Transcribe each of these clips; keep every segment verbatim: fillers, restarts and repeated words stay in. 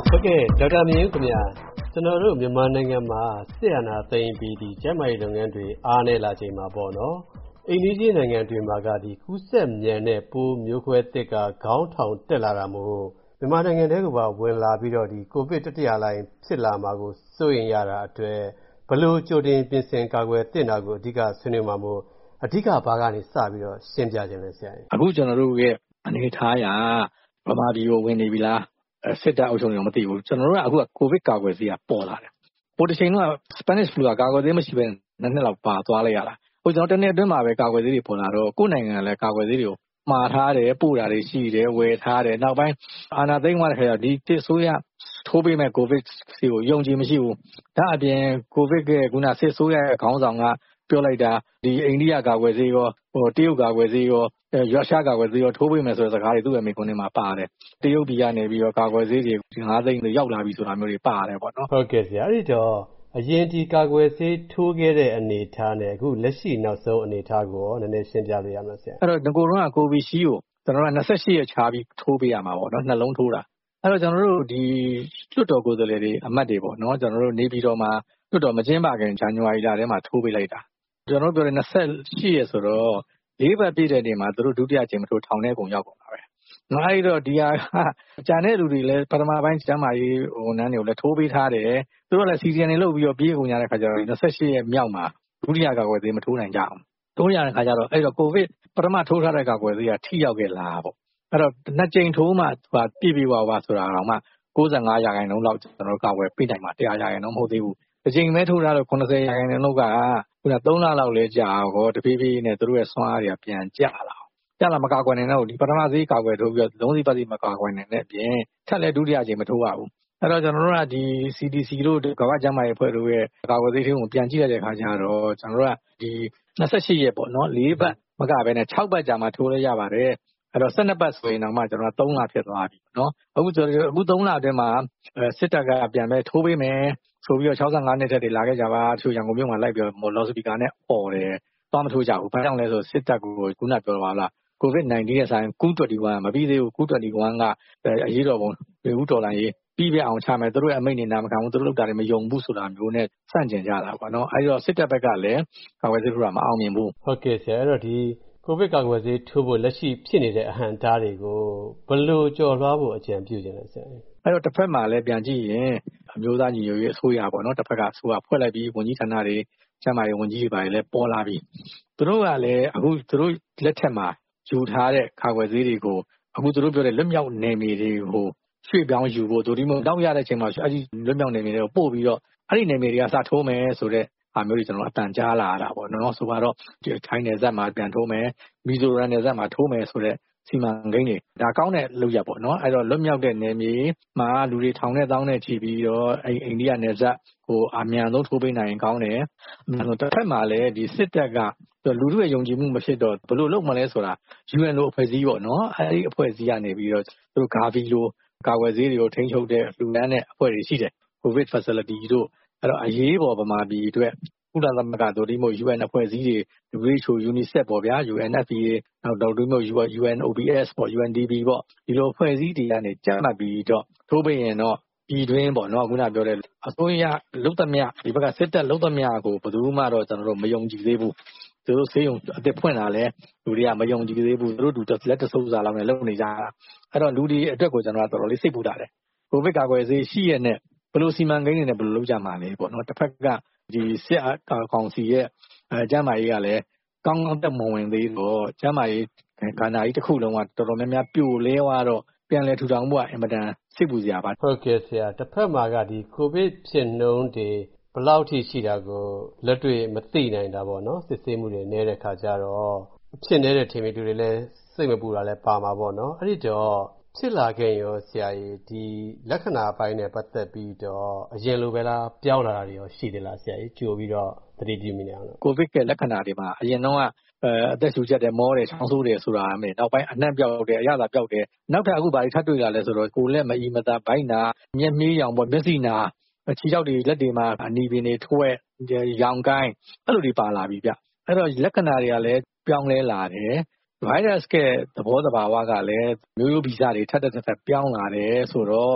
ဟုတ်ကဲ့ဒေါက်တာမြင့်ဦးခင်ဗျာကျွန်တော်တို့မြန်မာနိုင်ငံမှာစစ်အာဏာသိမ်းပြီးဒီကျန်းမာရေးလုပ်ငန်းတွေအားနည်းလာချိန်မှာပေါ့နော်အိန္ဒိယနိုင်ငံတွေမှာကဒီကူးစက်မြန်တဲ့ပိုးမျိုးခွဲသစ်ကခေါင်းထောင်တက်လာတာမို့မြန်မာနိုင်ငံထဲကပါဝင်လာပြီးတော့ဒီကိုဗစ်တတိယလိုင်းဖြစ်လာမှာကိုစိုးရိမ်ရတာအတွက်ဘလို့ကြိုတင်ပြင်ဆင်ကာကွယ်သင့်တာကိုအဓိကဆွေးနွေးမှာမို့အဓိကဘာကနေစပြီးတော့ရှင်းပြခြင်းလဲဆရာအခုကျွန်တော်တို့ရဲ့အနေထားရဗမာပြည်ကိုဝင်နေပြီလားစစ်တပ်အုပ်ချုပ်နေမသိဘူးကျွန်တော်တို့ကအခုကကိုဗစ်ကာကွယ်ဆေးကပေါ်လာတယ်ပိုတစ်ချိန်က Spanish flu ကကာကွယ်ဆေးမရှိဘဲနှစ်နှစ်လောက်ပါသွားလိုက်ရတာဟိုကျွန်တော်တနေ့အတွင်းမှာပဲကာကွယ်ဆေးတွေပေါ်လာတော့ကိုယ်နိုင်ငံကလည်းကာကွယ်ဆေးတွေကိုမှာထားတယ်ပို့တာတွေရှိတယ်ဝယ်ထားတယ်နောက်ပိုင်းအာဏာသိမ်းသွားတဲ့ခါကျဒီတစ်ဆိုးရထိုးပေးမဲ့ကိုဗစ်ဆေးကိုယုံကြည်မရှိဘူးဒါအပြင်ကိုဗစ်ကခုနစစ်ဆိုးရခေါင်းဆောင်ကပြောလိုက်တာဒီအိန္ဒိယကာကွယ်ဆေးရောဟိုတရုတ်ကာကွယ်ဆေးရောရုရှားကာကွယ်ဆေးရောထိုးပေးမယ်ဆိုတဲ့စကားတွေသူ့ရဲ့မိကွန်းထဲမှာပါတယ်တရုတ်ပြည်ကနေပြီးတော့ကာကွယ်ဆေးတွေငါးသိန်းရောက်လာပြီဆိုတာမျိုးတွေပါတယ်ပေါ့နော်ဟုတ်ကဲ့ဆရာအဲ့ဒီတော့အရင်ဒီကာကွယ်ဆေးထိုးခဲ့တဲ့အနေအထားနဲ့အခုလက်ရှိနောက်ဆုံးအနေအထားကိုနည်းနည်းရှင်းပြလို့ရမလားဆရာအဲ့တော့ငကိုတော့ကကိုဗီရှီကိုကျွန်တော်က၂၈ရက်ခြားပြီးထိုးပေးရမှာပေါ့နော်နှလုံးထိုးတာအဲ့တော့ကျွန်တော်တို့ဒီလွှတ်တော်ကိုယ်စားလှယ်တွေအမတ်တွေပေါ့နော်ကျွန်တော်တို့နေပြည်တော်မှာလွှတ်တော်မကျင်းပခင်ဇန်နဝါရီလထဲမှာထိုးပေးလိုက်တာကျွန်တော်တို့ပြောတယ်၂၈ရက်ဆိုတော့လေးပတ်ပြည့်တဲ့နေ့မှာသူတို့ဒုတိယကြိမ်မထိုးထောင်ထဲကုန်ရောက်ကုန်တာပဲ။နောက်အဲ့တော့ဒီဟာကျန်တဲ့လူတွေလည်းပထမပိုင်းကျမ်းမာရေးဟိုနန်းတွေကိုလည်းထိုးပေးထားတယ်။သူတို့လည်းစီစီအနေလုပ်ပြီးတော့ပြေးကုန်ကြတဲ့ခါကျတော့၂၈ရက်မြောက်မှာဒုတိယကာကွယ်ဆေးမထိုးနိုင်ကြအောင်။ထိုးရတဲ့ခါကျတော့အဲ့တော့ကိုဗစ်ပထမထိုးထားတဲ့ကာကွယ်ဆေးကထိရောက်ခဲ့လားပေါ့။အဲ့တော့နှစ်ကြိမ်ထိုးမှဟာပြည့်ပြည့်ဝဝဆိုတာတော့မှ၉၅ရာခိုင်နှုန်းလောက်ကျွန်တော်တို့ကာကွယ်ပေးနိုင်မှာ၁၀၀ရာခိုင်နှုန်းမဟုတ်သေးဘူး။တစ်ချိန်ပဲထိုးထားတော့၉၀ရာခိုင်နှုန်းလောက်ကခုနသုံးလလောက်လဲကြာတော့တဖြည်းဖြည်းနဲ့တို့ရဲ့ဆွမ်းအားတွေကပြန်ကျလာအောင်ကျလာမကာကွယ်နိုင်တော့ဒီပထမဆေးကာကွယ်ထိုးပြီးတော့လုံးစီပတ်စီမကာကွယ်နိုင်တဲ့အပြင်ထပ်လဲဒုတိယအချိန်မထိုးရဘူးအဲ့တော့ကျွန်တော်တို့ကဒီ စီ ဒီ စီ တို့ကမ္ဘာ့ကျန်းမာရေးအဖွဲ့တို့ရဲ့ကာကွယ်ဆေးတွေကိုပြန်ကြည့်ရတဲ့အခါကျတော့ကျွန်တော်တို့ကဒီ၂၈ရက်ပေါ့နော်၄ပတ်မကပဲနဲ့၆ပတ်ကြာမှထိုးလဲရပါတယ်အဲ့တော့၁၂ပတ်ဆိုရင်တော့မှကျွန်တော်တို့၃လဖြစ်သွားပြီနော်အခုကျွန်တော်အခု၃လအတွင်းမှာစစ်တပ်ကပြန်ပဲထိုးပေးမယ်ဆိုပြီးတော့၆၅နှစ်တက်တွေလာခဲ့ကြပါသူရန်ကုန်မြို့မှာလိုက်ပြီးတော့လော်စပီကာနဲ့អော်တယ်သွားမထိုးကြဘူးဘာကြောင့်လဲဆိုစစ်တပ်ကိုခုနပြောပါလားကိုဗစ်၁၉ရဲ့ဆိုင်ကူး၂၁မပြီးသေးဘူးကူး၂၁ကအရေးတော်ပုံပြည်ဦးတော်လိုင်းရေးပြီးပြအောင်ချမယ်သူတို့ရဲ့အမိန့်နေနာမခံဘူးသူတို့လုပ်တာတွေမယုံဘူးဆိုတာမျိုးနဲ့စန့်ကျင်ကြတာပေါ့နော်အဲဒီတော့စစ်တပ်ဘက်ကလည်းကာကွယ်ဆေးထိုးတာမအောင်မြင်ဘူးဟုတ်ကဲ့ဆရာအဲ့တော့ဒီကိုဗစ်ကာကွယ်ဆေးထိုးဖို့လက်ရှိဖြစ်နေတဲ့အဟန့်အတားတွေကိုဘယ်လိုကျော်လွှားဖို့အကြံပြုချင်လဲဆရာအဲ့တော့တစ်ဖက်မှာလည်းပြန်ကြည့်ရင်အမျိုးသားညီညွတ်ရေးအစိုးရပေါ့နော်တစ်ဖက်ကအစိုးရဖွဲ့လိုက်ပြီးဝန်ကြီးဌာနတွေကျန်းမာရေးဝန်ကြီးတွေပါလည်းပေါ်လာပြီသူတို့ကလည်းအခုသူတို့လက်ထက်မှာယူထားတဲ့ကာကွယ်ဆေးတွေကိုအခုသူတို့ပြောတဲ့လွတ်မြောက်နယ်မြေတွေကိုရွှေ့ပြောင်းယူဖို့ဒိုဒီမို့နောက်ရတဲ့ချိန်မှာအဲ့ဒီလွတ်မြောက်နယ်မြေတွေကိုပို့ပြီးတော့အဲ့ဒီနယ်မြေတွေကစထိုးမယ်ဆိုတဲ့အားမျိုးတွေကျွန်တော်အတန်ကြားလာရတာပေါ့နော်ဆိုတော့ထိုင်းနယ်စပ်မှာပြန်ထိုးမယ်မီဇိုရမ်နယ်စပ်မှာထိုးမယ်ဆိုတဲ့စီမံကိန်းတွေဒါကောင်းတဲ့လုပ်ရပေါ့နော်အဲ့တော့လွတ်မြောက်တဲ့နယ်မြေမှာလူတွေထောင်နဲ့တောင်းနဲ့ချီပြီးတော့အဲ့အိန္ဒိယနယ်စပ်ဟိုအမြန်ဆုံးထိုးပေးနိုင်ရင်ကောင်းတယ်အမှန်ဆိုတစ်ဖက်မှာလည်းဒီစစ်တပ်ကလူထုရဲ့ယုံကြည်မှုမဖြစ်တော့ဘယ်လိုလုပ်မလဲဆိုတာ ယူအန် လိုအဖွဲ့အစည်းပေါ့နော်အဲ့ဒီအဖွဲ့အစည်းကနေပြီးတော့သူတို့ဂါဗီလိုကာကွယ်ဆေးတွေကိုထိန်းချုပ်တဲ့လူနန်းတဲ့အဖွဲ့တွေရှိတယ် COVID facility တို့အဲ့တော့အရေးပေါ်ဗမာပြည်အတွက်ကုလသမဂ္ဂတို့ဒီမို့ ယူအန် အဖွဲ့အစည်းတွေ ဒဘလျူ အို အေချ်အို UNICEF ပေါ့ဗျာ ယူအန် အက်ဖ် ပီ အေ နောက်တော့ဒီမို့ ယူအန် အို ဘီ အက်စ် ပေါ့ ယူအန် ဒီ ပီ ပေါ့ဒီလိုအဖွဲ့အစည်းတွေကနေကြပ်မှတ်ပြီးတော့ထိုးပေးရင်တော့ပြည်တွင်းပေါ့နော်ခုနပြောတဲ့အစိုးရလုတ်သမျှဒီဘက်ကစစ်တပ်လုတ်သမျှကိုဘယ်သူမှတော့ကျွန်တော်တို့မယုံကြည်သေးဘူးသူတို့ဆေးရုံအသစ်ဖွင့်လာလဲလူတွေကမယုံကြည်သေးဘူးသူတို့ဒူလက်တဆုပ်စားလောက်နဲ့လုပ်နေကြတာအဲ့တော့လူတွေအတွက်ကိုကျွန်တော်ကတော်တော်လေးစိတ်ပူတာတယ်ကိုဗစ်ကာကွယ်ဆေးရှိရတဲ့ဘယ်လိုစီမံကိန်းတွေနဲ့ဘယ်လိုလုပ်ကြမှာလဲပေါ့နော်တစ်ဖက်ကဒီစစ်ကောင်စီရဲ့အဲကျန်းမာရေးကလည်းကောင်းကောင်းတက်မဝင်သေးတော့ကျန်းမာရေးကဏ္ဍကြီးတစ်ခုလုံးကတော်တော်များများပြိုလဲသွားတော့ပြန်လဲထူထောင်မှုကအင်မတန်စိတ်ပူစရာပါဟုတ်ကဲ့ဆရာတစ်ဖက်မှာကဒီကိုဗစ်ဖြစ်နှုန်းတွေဘယ်လောက်ထိရှိတာကိုလက်တွေ့မသိနိုင်တာပေါ့နော်စစ်ဆေးမှုတွေနည်းတဲ့ခါကျတော့ဖြစ်နေတဲ့ထင်မြင်သူတွေလည်းစိတ်မပူတာလည်းပါမှာပေါ့နော်အဲ့ဒီတော့ဖြစ်လာခဲ့ရောဆရာကြီးဒီလက္ခဏာပိုင်းနဲ့ပတ်သက်ပြီးတော့အရင်လိုပဲလားပြောင်းလာတာတွေရောရှိသေးလားဆရာကြီးကြိုပြီးတော့သတိပြုမိနေအောင်လို့ကိုဗစ်ရဲ့လက္ခဏာတွေမှာအရင်တော့အဲအသက်ရှူချက်တယ်မောတယ်ချောင်းဆိုးတယ်ဆိုတာအမေနောက်ပိုင်းအနှံ့ပြောက်တယ်အရသာပြောက်တယ်နောက်ထပ်အခုဘာတွေထပ်တွေ့လာလဲဆိုတော့ကိုယ်လက်မအီမသာဘိုက်နာမျက်မှေးရောင်ပေါ့မျက်စိနာခြေထောက်တွေလက်တွေမှာအနီပင်တွေထွဲ့ရောင်ကိုင်းအဲ့လိုတွေပါလာပြီဗျအဲ့တော့လက္ခဏာတွေကလည်းပြောင်းလဲလာတယ်ဗိုင်းရပ်စ်ရဲ့သဘောတဘာဝကလည်းမျိုးရိုးဗီဇတွေထပ်ထပ်ထပ်ပြောင်းလာတယ်ဆိုတော့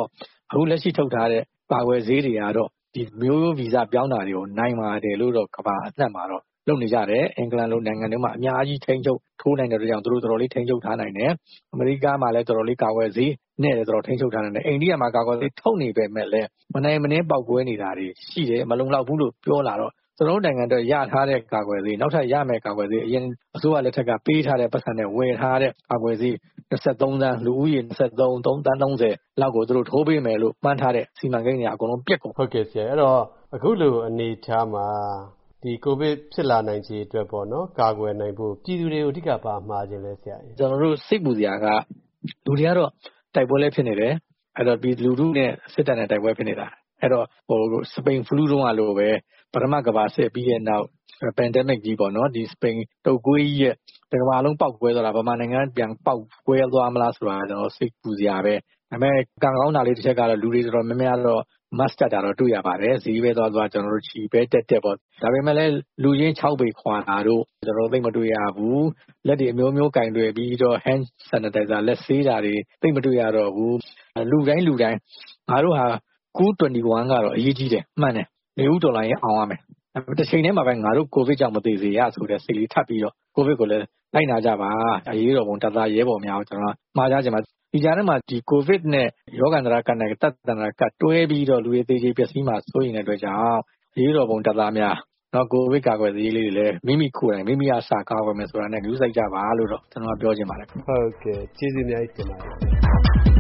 အခုလက်ရှိထုတ်ထားတဲ့ကာကွယ်ဆေးတွေကတော့ဒီမျိုးရိုးဗီဇပြောင်းတာတွေကိုနိုင်ပါတယ်လို့တော့ကမ္ဘာအနှံ့မှာတော့လုပ်နေကြတယ်အင်္ဂလန်လိုနိုင်ငံတွေမှာအများကြီးထိန်းချုပ်ထိုးနိုင်တဲ့ကြောင့်သူတို့တော်တော်လေးထိန်းချုပ်ထားနိုင်တယ်အမေရိကမှာလည်းတော်တော်လေးကာကွယ်ဆေးနဲ့တော်တော်ထိန်းချုပ်ထားနိုင်တယ်အိန္ဒိယမှာကာကွယ်ဆေးထုတ်နေပေမဲ့လည်းမနိုင်မနှင်းပေါက်ကွဲနေတာတွေရှိတယ်မလုံလောက်ဘူးလို့ပြောလာတော့ကျွန်တော်တို့နိုင်ငံတွေရထားတဲ့ကာကွယ်ဆေးနောက်ထပ်ရမယ်ကာကွယ်ဆေးအရင်အစိုးရလက်ထက်ကပေးထားတဲ့ပတ်စံနဲ့ဝယ်ထားတဲ့ကာကွယ်ဆေး23သန်းလူဦးရေ23 3သန်း30လောက်ကိုသူတို့ထိုးပေးမယ်လို့မှန်းထားတဲ့စီမံကိန်းတွေအကုန်လုံးပြက်ကုန်ဟုတ်ကဲ့ဆရာအဲ့တော့အခုလိုအနေထားမှာဒီကိုဗစ်ဖြစ်လာနိုင်ခြေအတွက်ပေါ့နော်ကာကွယ်နိုင်ဖို့ပြည်သူတွေကိုအဓိကပါမှားခြင်းလဲဆရာကျွန်တော်တို့စိတ်ပူစရာကလူတွေကတော့တိုက်ပွဲလဲဖြစ်နေတယ်အဲ့တော့ပြည်လူထုနဲ့စစ်တပ်နဲ့တိုက်ပွဲဖြစ်နေတာအဲ့တော့ဟိုစပိန်ဖလူးတုန်းကလိုပဲပထမကမ္ဘာစစ်ပြီးတဲ့နောက် pandemic ကြီးပေါ့နော်ဒီစပိန်တုပ်ကွေးကြီးရဲ့တစ်ကမ္ဘာလုံးပေါက်ကွဲသွားတာဗမာနိုင်ငံပြန်ပေါက်ကွဲသွားမလားဆိုတာကျွန်တော်စိတ်ပူစရာပဲဒါပေမဲ့ကံကောင်းတာလေးတစ်ချက်ကတော့လူတွေတော်တော်များများတော့ mask တက်တာတော့တွေ့ရပါတယ်ဈေးပဲသွားသွားကျွန်တော်တို့ချီပဲတက်တက်ပေါ့ဒါပေမဲ့လည်းလူရင်း6ပေခွာတာတို့ကျွန်တော်သိမတွေ့ရဘူးလက်တွေအမျိုးမျိုးကင်တွေ့ပြီးတော့ hand sanitizer လက်ဆေးတာတွေသိမတွေ့ရတော့ဘူးလူတိုင်းလူတိုင်းငါတို့ဟာ၉၂၁ကတော့အရေးကြီးတယ်မှန်တယ်နေဦးတော်လိုင်းရင်အောင်ရမယ်တစ်ချိန်တည်းမှာပဲငါတို့ကိုဗစ်ကြောင့်မသေးစေရဆိုတဲ့စိတ်လေးထပ်ပြီးတော့ကိုဗစ်ကိုလည်းလိုက်နာကြပါအရေးတော်ပုံတသားရဲပေါ်များကိုကျွန်တော်မှားကြချင်ပါဒီကြားထဲမှာဒီကိုဗစ်နဲ့ရောဂါန္တရာကတ်နဲ့တတ်တန္တရာကတ်တွဲပြီးတော့လူတွေသေးသေးပျက်စီးမှာစိုးရင်တဲ့အတွက်ကြောင့်အရေးတော်ပုံတသားများတော့ကိုဗစ်ကာကွယ်ဆေးလေးတွေလည်းမိမိကိုယ်တိုင်မိမိအစာကာကွယ်မယ်ဆိုတာနဲ့ယူဆိုင်ကြပါလို့တော့ကျွန်တော်ပြောချင်ပါတယ်ဟုတ်ကဲ့ကျေးဇူးအများကြီးတင်ပါတယ်